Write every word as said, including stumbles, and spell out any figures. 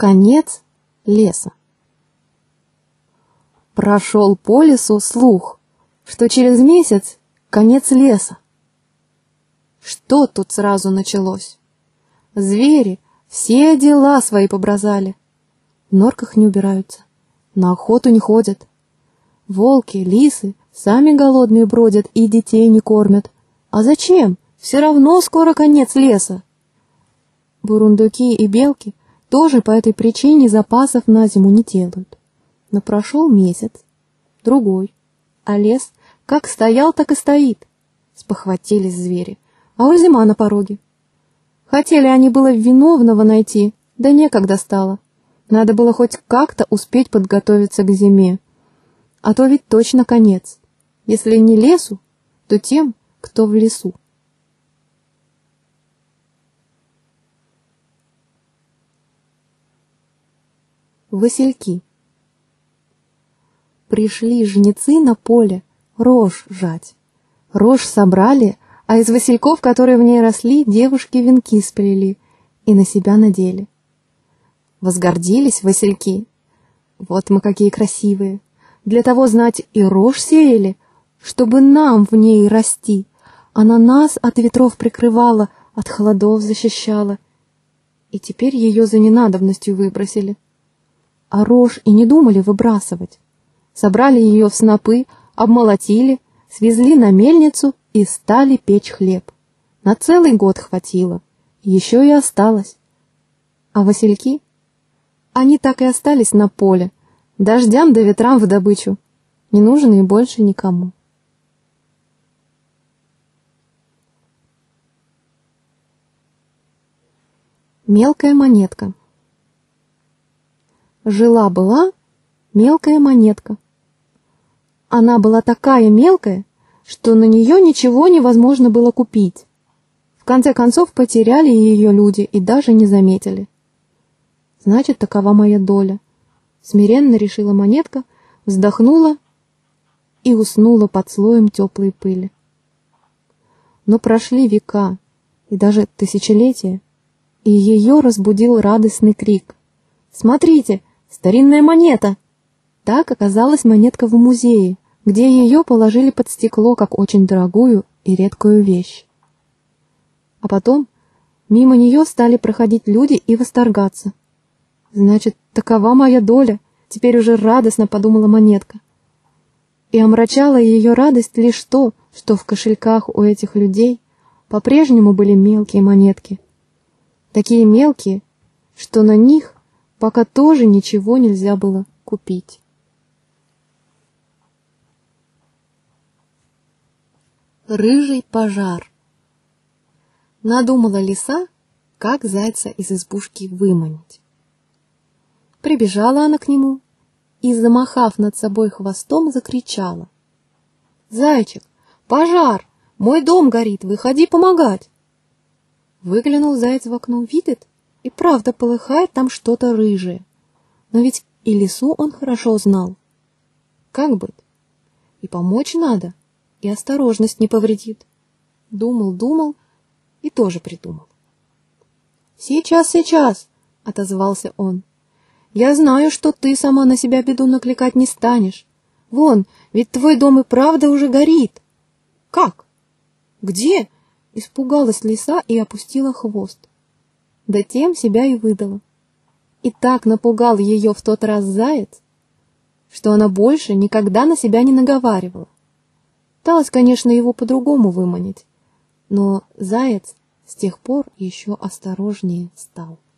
Конец леса. Прошел по лесу слух, что через месяц конец леса. Что тут сразу началось? Звери все дела свои побросали. В норках не убираются, на охоту не ходят. Волки, лисы сами голодные бродят и детей не кормят. А зачем? Все равно скоро конец леса. Бурундуки и белки тоже по этой причине запасов на зиму не делают. Но прошел месяц, другой, а лес как стоял, так и стоит. Спохватились звери, а уж зима на пороге. Хотели они было виновного найти, да некогда стало. Надо было хоть как-то успеть подготовиться к зиме. А то ведь точно конец. Если не лесу, то тем, кто в лесу. Васильки. Пришли жнецы на поле рожь жать. Рожь собрали, а из васильков, которые в ней росли, девушки венки сплели и на себя надели. Возгордились васильки. Вот мы какие красивые. Для того, знать, и рожь сеяли, чтобы нам в ней расти. Она нас от ветров прикрывала, от холодов защищала. И теперь ее за ненадобностью выбросили. А рожь и не думали выбрасывать. Собрали ее в снопы, обмолотили, свезли на мельницу и стали печь хлеб. На целый год хватило, еще и осталось. А васильки? Они так и остались на поле, дождям да ветрам в добычу, не нужны больше никому. Мелкая монетка. Жила-была мелкая монетка. Она была такая мелкая, что на нее ничего невозможно было купить. В конце концов потеряли ее люди и даже не заметили. Значит, такова моя доля. Смиренно решила монетка, вздохнула и уснула под слоем теплой пыли. Но прошли века и даже тысячелетия, и ее разбудил радостный крик. «Смотрите, старинная монета!» Так оказалась монетка в музее, где ее положили под стекло, как очень дорогую и редкую вещь. А потом мимо нее стали проходить люди и восторгаться. «Значит, такова моя доля», — теперь уже радостно подумала монетка. И омрачала ее радость лишь то, что в кошельках у этих людей по-прежнему были мелкие монетки. Такие мелкие, что на них пока тоже ничего нельзя было купить. Рыжий пожар. Надумала лиса, как зайца из избушки выманить. Прибежала она к нему и, замахав над собой хвостом, закричала: «Зайчик, пожар! Мой дом горит, выходи помогать!» Выглянул заяц в окно, видит, и правда полыхает там что-то рыжее. Но ведь и лису он хорошо знал. Как быть? И помочь надо, и осторожность не повредит. Думал, думал и тоже придумал. «Сейчас, сейчас!» — отозвался он. «Я знаю, что ты сама на себя беду накликать не станешь. Вон, ведь твой дом и правда уже горит». «Как? Где?» — испугалась лиса и опустила хвост. Да тем себя и выдала. И так напугал ее в тот раз заяц, что она больше никогда на себя не наговаривала. Пыталась, конечно, его по-другому выманить, но заяц с тех пор еще осторожнее стал.